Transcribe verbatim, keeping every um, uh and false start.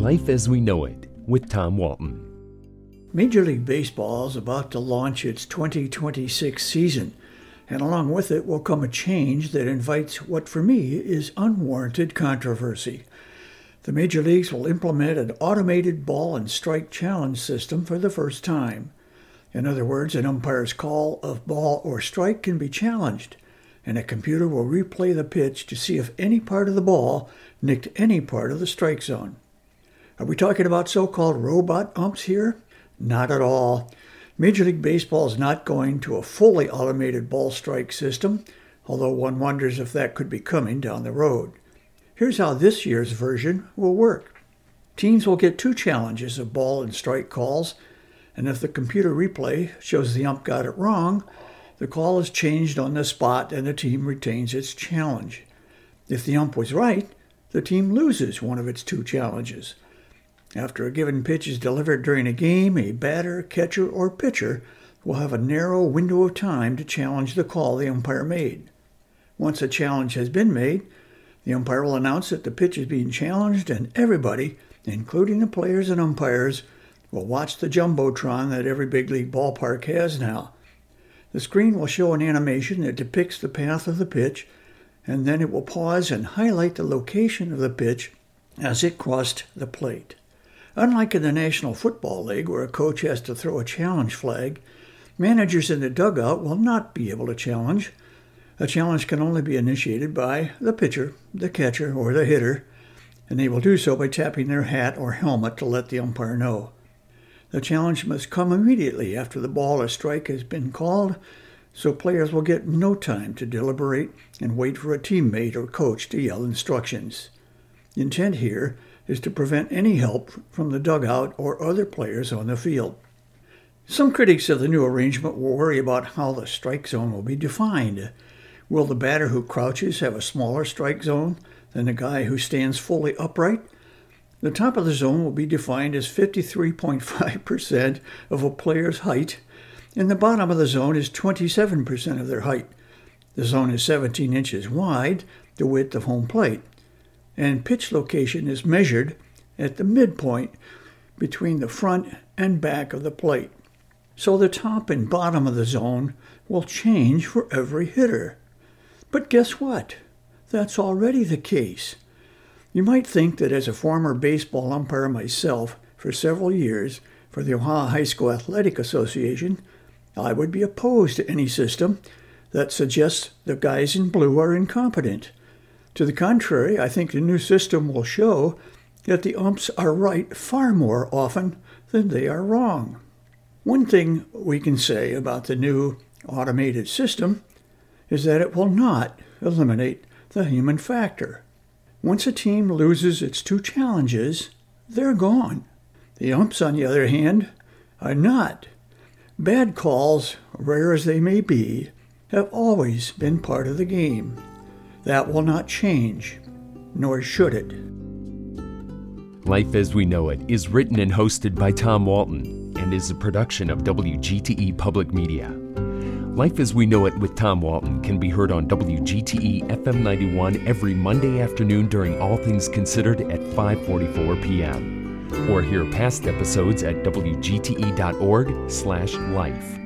Life as We Know It with Tom Walton. Major League Baseball is about to launch its twenty twenty-six season, and along with it will come a change that invites what for me is unwarranted controversy. The major leagues will implement an automated ball and strike challenge system for the first time. In other words, an umpire's call of ball or strike can be challenged, and a computer will replay the pitch to see if any part of the ball nicked any part of the strike zone. Are we talking about so-called robot umps here? Not at all. Major League Baseball is not going to a fully automated ball strike system, although one wonders if that could be coming down the road. Here's how this year's version will work. Teams will get two challenges of ball and strike calls, and if the computer replay shows the ump got it wrong, the call is changed on the spot and the team retains its challenge. If the ump was right, the team loses one of its two challenges. After a given pitch is delivered during a game, a batter, catcher, or pitcher will have a narrow window of time to challenge the call the umpire made. Once a challenge has been made, the umpire will announce that the pitch is being challenged, and everybody, including the players and umpires, will watch the jumbotron that every big league ballpark has now. The screen will show an animation that depicts the path of the pitch, and then it will pause and highlight the location of the pitch as it crossed the plate. Unlike in the National Football League, where a coach has to throw a challenge flag, managers in the dugout will not be able to challenge. A challenge can only be initiated by the pitcher, the catcher, or the hitter, and they will do so by tapping their hat or helmet to let the umpire know. The challenge must come immediately after the ball or strike has been called, so players will get no time to deliberate and wait for a teammate or coach to yell instructions. The intent here is to prevent any help from the dugout or other players on the field. Some critics of the new arrangement will worry about how the strike zone will be defined. Will the batter who crouches have a smaller strike zone than the guy who stands fully upright? The top of the zone will be defined as fifty-three point five percent of a player's height, and the bottom of the zone is twenty-seven percent of their height. The zone is seventeen inches wide, the width of home plate, and pitch location is measured at the midpoint between the front and back of the plate. So the top and bottom of the zone will change for every hitter. But guess what? That's already the case. You might think that as a former baseball umpire myself for several years for the Ohio High School Athletic Association, I would be opposed to any system that suggests the guys in blue are incompetent. To the contrary, I think the new system will show that the umps are right far more often than they are wrong. One thing we can say about the new automated system is that it will not eliminate the human factor. Once a team loses its two challenges, they're gone. The umps, on the other hand, are not. Bad calls, rare as they may be, have always been part of the game. That will not change, nor should it. Life as We Know It is written and hosted by Tom Walton and is a production of W G T E Public Media. Life as We Know It with Tom Walton can be heard on W G T E F M ninety-one every Monday afternoon during All Things Considered at five forty-four p.m. Or hear past episodes at W G T E dot org slash life.